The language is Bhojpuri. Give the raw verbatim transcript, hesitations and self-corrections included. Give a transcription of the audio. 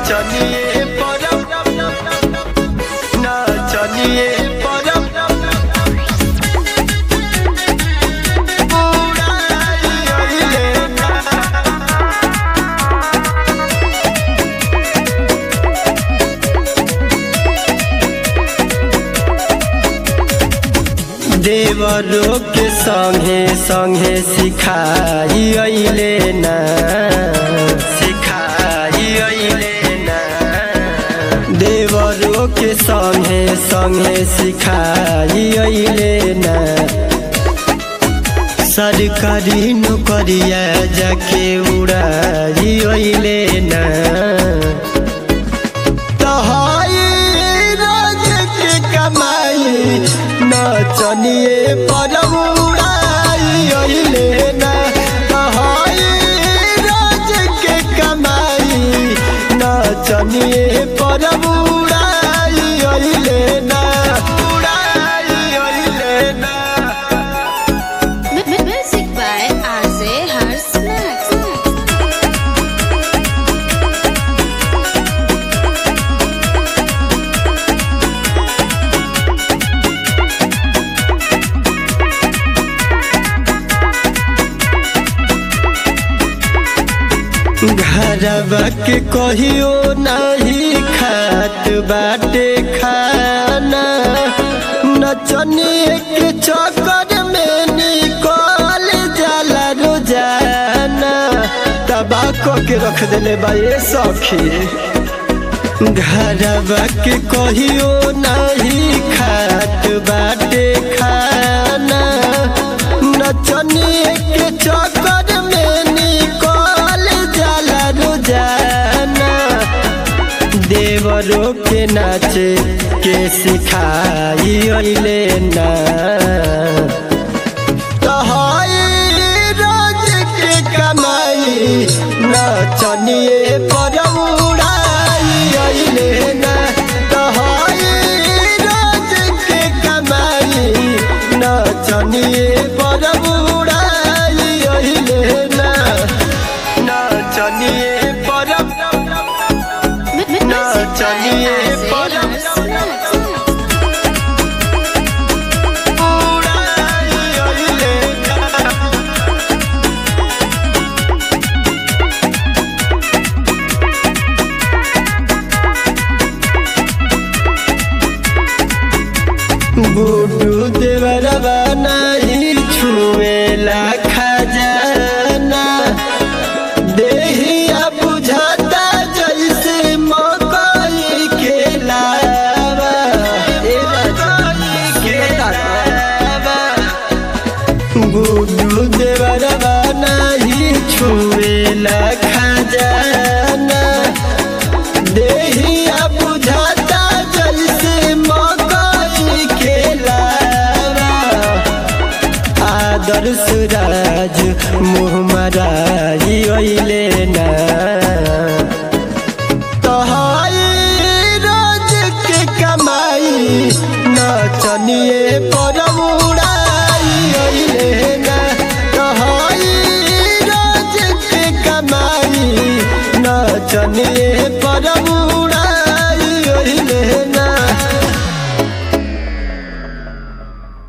नाचनिए परम नाचनिए परम देवरों के संगे संगे सिखाई अइले ना सिखाई अइले ना देवरों के संगे संगे सिखाई अइले ना सरकारी नौकरिया जाके उड़ाई अइले ना नाचनिए परम उड़ाई अइले ना कहाई राज के कमाई नाचनिए परम उड़ाई अइले ना उड़ाई अइले ना। Music by R J Harsh Snacks. घरवा के कहियो नहीं खात बाटे खाना नचनिए के चक्कर में निकल जाला रोजाना तबाको के रख देले बा ये सखी घरवा के कहियो नहीं खात बाटे खाना नचनिए के चक्कर में निकल जाला रोजाना देवरों के नाचे के सिखाई अइले ना कहाई राज के कमाई नाचनिए परम उड़ाई अइले ना कहाई राज के कमाई नाचनिए परम उड़ाई अइले ना नाचनिए परम नाचनिए परम उड़ाई अइले ना। गुड्डू देवरवा नहीं छुएला खजाना देहिया बुझाता जैसे मकई के लावा ए मकई के लावा गुड्डू देवरवा नहीं छुएला खजाना देहिया बुझाता जैसे मकई के लावा आदर्श राज मुँह मराई अइले ना कहाई राज के कमाई नाचनिए परम